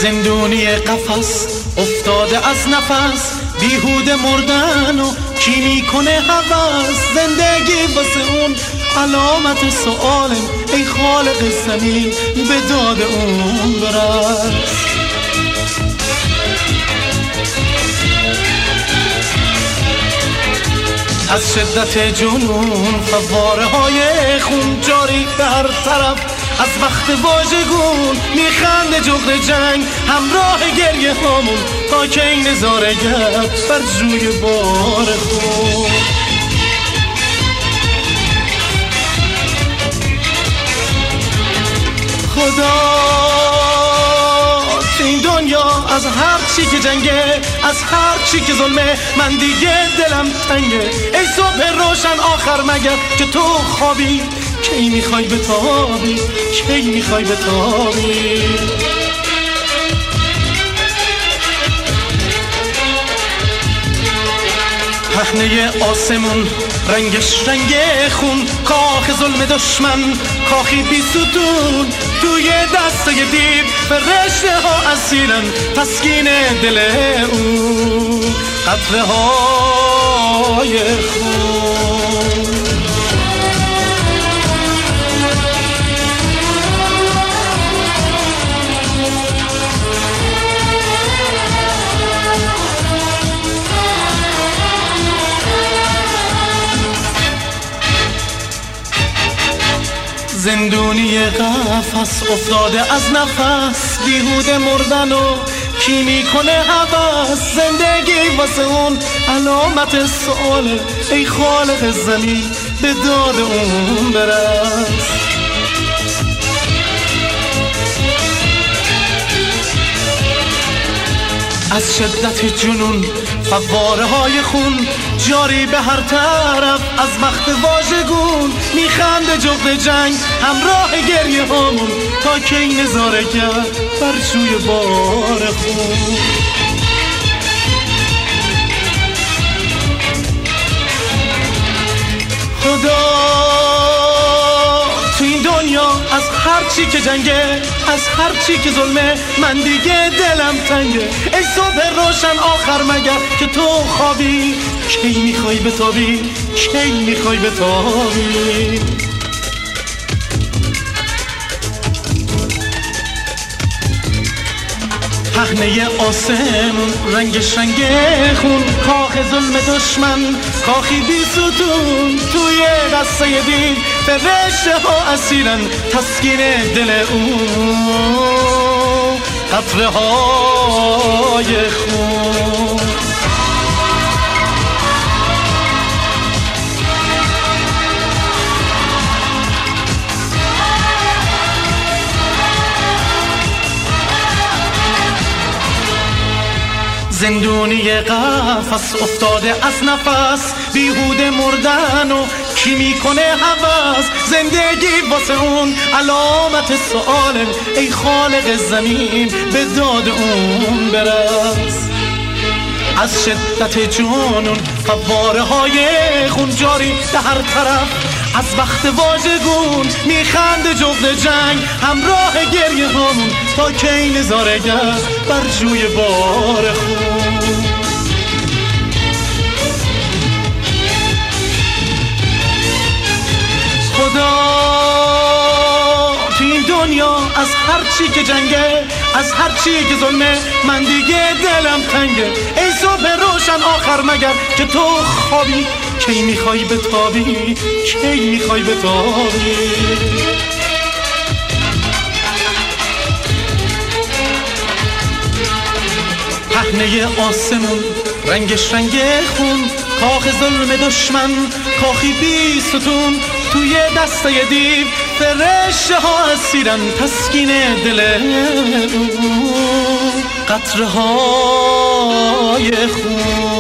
زندونی قفس افتاده از نفس، بیهوده مردن و کی میکنه هوس. زندگی واسه اون علامت سؤالم، ای خالق زمین به داد اون برس. از شدت جنون فواره های خون جاری به هر طرف، از وقت واژگون میخنده جغد جنگ، همراه گریه هامون تا که این نظارگر بر جوی بار خون. خدا تو این دنیا از هر چی که جنگه، از هر چی که ظلمه، من دیگه دلم تنگه. ای صبح روشن آخر مگر که تو خوابی، کی میخوای بتابی، کی میخوای بتابی. پهنه آسمون رنگش رنگ خون، کاخ ظلم دشمن کاخی بی ستون. توی دستای دیو فرشته ها اسیرن، تسکین دل اون قطره های خون. زندونی قفس افتاده از نفس، بیهوده مردن و کی میکنه هوس. زندگی واسه اون علامت سؤاله، ای خالق زمین به داد اون برس. از شدت جنون فواره های خون جاری به هر طرف، از وقت واژگون میخنده جغد جنگ، همراه گریه هامون تا که این نظارگر بر جوی بار خون. خدا تو این دنیا از هر چی که جنگه، از هر چی که ظلمه، من دیگه دلم تنگه. ای صبح روشن آخر مگر که تو خوابی، کی میخوای بتابی، کی میخوای بتابی. پهنه آسمون رنگش رنگ خون، کاخ ظلم دشمن کاخی بی ستون. توی دسته دیو فرشته ها اسیرن، تسکین دل اون قطره های خون. زندونی قفس افتاده از نفس، بیهوده مردن و کی میکنه هوس. زندگی واسه اون علامت سؤالم، ای خالق زمین به داد اون برس. از شدت جنون فواره های خون جاری به هر طرف، از وقت واژگون میخنده جغد جنگ، همراه گریه هامون تا که این نظارگر بر جوی بار خون. خدا تو این دنیا از هر چی که جنگه، از هر چی که ظلمه، من دیگه دلم تنگه. ای صبح روشن آخر مگر که تو خوابی، کی میخوای بتابی، کی میخوای بتابی. پهنه آسمون رنگش رنگ خون، کاخ ظلم دشمن کاخی بی ستون. توی دسته دیو فرشته ها اسیرن، تسکین دل قطره های خون.